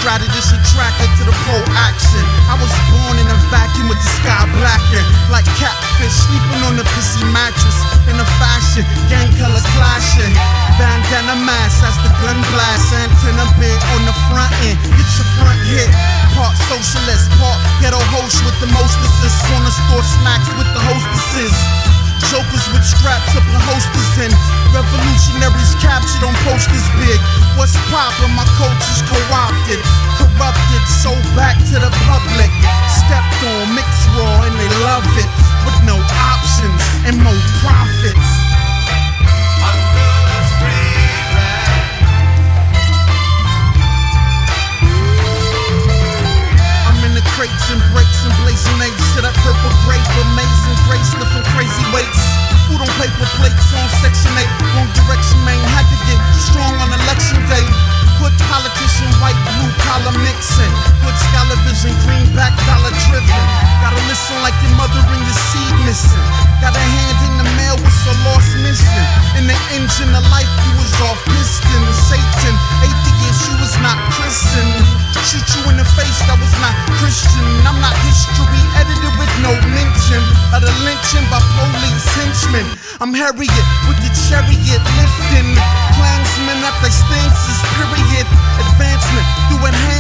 strategist attracted to the pro action. I was born in a vacuum with the sky blackened, like catfish sleeping on the pissy mattress. In a fashion, gang color clashing, bandana mask as the gun blast. Antenna bit on the front end, get your front hit. Part socialist, part ghetto host with the mostesses. Corner store snacks with the hostesses. Jokers with straps up and hosters in. Revolutionaries captured on posters big. What's poppin'? My culture's co-opted, corrupted, sold back to the public. Stepped on, mixed raw, and they love it. With no options and more profits. Crates and breaks and blazing apes to that purple grape, amazing grace, lifting crazy weights. Food on paper plates on Section 8. Wrong direction, man, had to get strong on election day. Good politician, white, blue collar mixing. Good scholar vision, greenback, dollar driven. Gotta listen like your mother and your seed missing. Got a hand in the mail with a lost mission. In the engine of life, you was off piston. Satan, atheist, you was not Christian. Shoot you in the face, that was not Christian. I'm not history, edited with no mention of the lynching by police henchmen. I'm Harriet with the chariot lifting. Klansmen at their stances, period. Advancement through enhancement.